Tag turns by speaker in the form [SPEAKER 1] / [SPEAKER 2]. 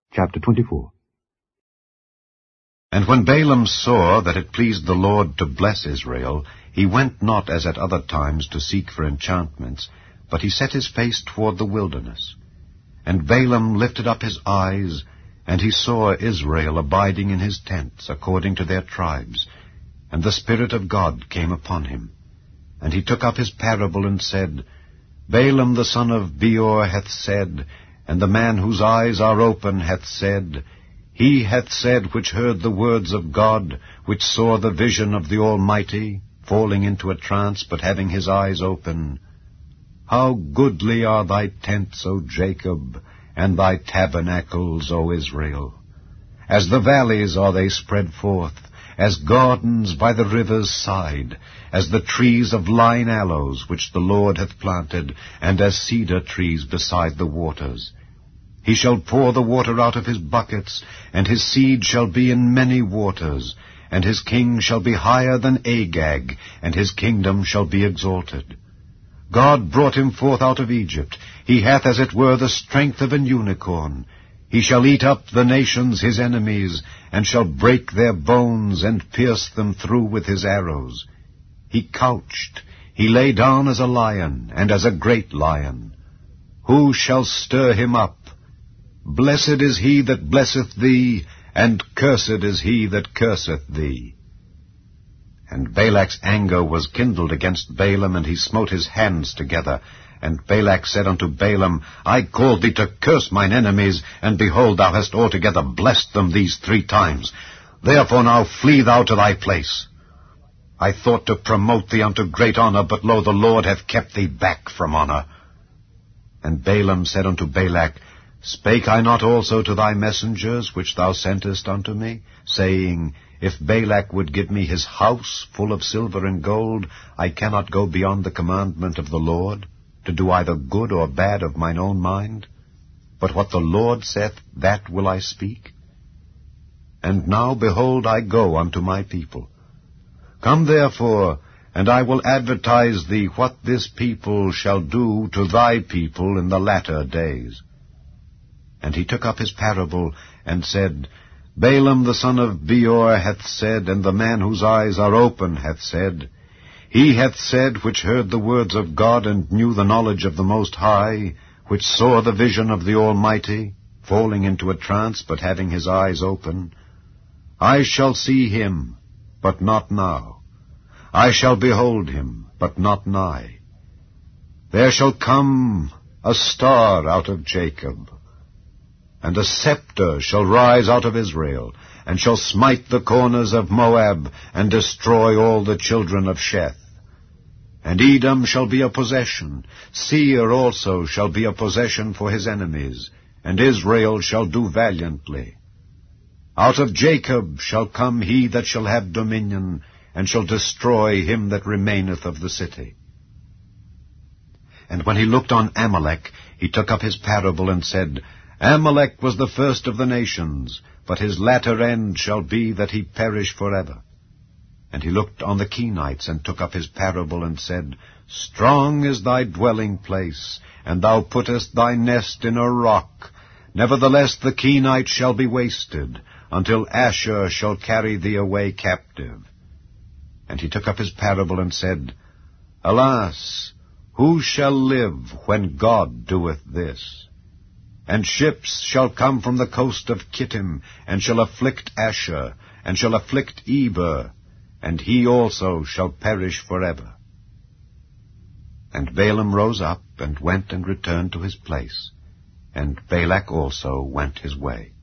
[SPEAKER 1] Chapter 24.
[SPEAKER 2] And when Balaam saw that it pleased the Lord to bless Israel, he went not as at other times to seek for enchantments, but he set his face toward the wilderness. And Balaam lifted up his eyes, and he saw Israel abiding in his tents, according to their tribes. And the Spirit of God came upon him. And he took up his parable and said, Balaam the son of Beor hath said, and the man whose eyes are open hath said, He hath said which heard the words of God, which saw the vision of the Almighty, falling into a trance, but having his eyes open, How goodly are thy tents, O Jacob, and thy tabernacles, O Israel! As the valleys are they spread forth, as gardens by the river's side, as the trees of lign aloes which the Lord hath planted, and as cedar trees beside the waters. He shall pour the water out of his buckets, and his seed shall be in many waters, and his king shall be higher than Agag, and his kingdom shall be exalted. God brought him forth out of Egypt. He hath as it were the strength of an unicorn. He shall eat up the nations his enemies, and shall break their bones, and pierce them through with his arrows. He couched, he lay down as a lion, and as a great lion. Who shall stir him up? Blessed is he that blesseth thee, and cursed is he that curseth thee. And Balak's anger was kindled against Balaam, and he smote his hands together. And Balak said unto Balaam, I called thee to curse mine enemies, and behold, thou hast altogether blessed them these 3 times. Therefore now flee thou to thy place. I thought to promote thee unto great honor, but lo, the Lord hath kept thee back from honor. And Balaam said unto Balak, Spake I not also to thy messengers, which thou sentest unto me, saying, If Balak would give me his house full of silver and gold, I cannot go beyond the commandment of the Lord, to do either good or bad of mine own mind? But what the Lord saith, that will I speak. And now, behold, I go unto my people. Come therefore, and I will advertise thee what this people shall do to thy people in the latter days. And he took up his parable, and said, Balaam the son of Beor hath said, and the man whose eyes are open hath said, He hath said which heard the words of God, and knew the knowledge of the Most High, which saw the vision of the Almighty, falling into a trance, but having his eyes open, I shall see him, but not now. I shall behold him, but not nigh. There shall come a star out of Jacob, and a scepter shall rise out of Israel, and shall smite the corners of Moab, and destroy all the children of Sheth. And Edom shall be a possession, Seir also shall be a possession for his enemies, and Israel shall do valiantly. Out of Jacob shall come he that shall have dominion, and shall destroy him that remaineth of the city. And when he looked on Amalek, he took up his parable, and said, Amalek was the first of the nations, but his latter end shall be that he perish forever. And he looked on the Kenites, and took up his parable, and said, Strong is thy dwelling place, and thou puttest thy nest in a rock. Nevertheless the Kenites shall be wasted, until Ashur shall carry thee away captive. And he took up his parable, and said, Alas, who shall live when God doeth this? And ships shall come from the coast of Kittim, and shall afflict Ashur, and shall afflict Eber, and he also shall perish forever. And Balaam rose up, and went and returned to his place, and Balak also went his way.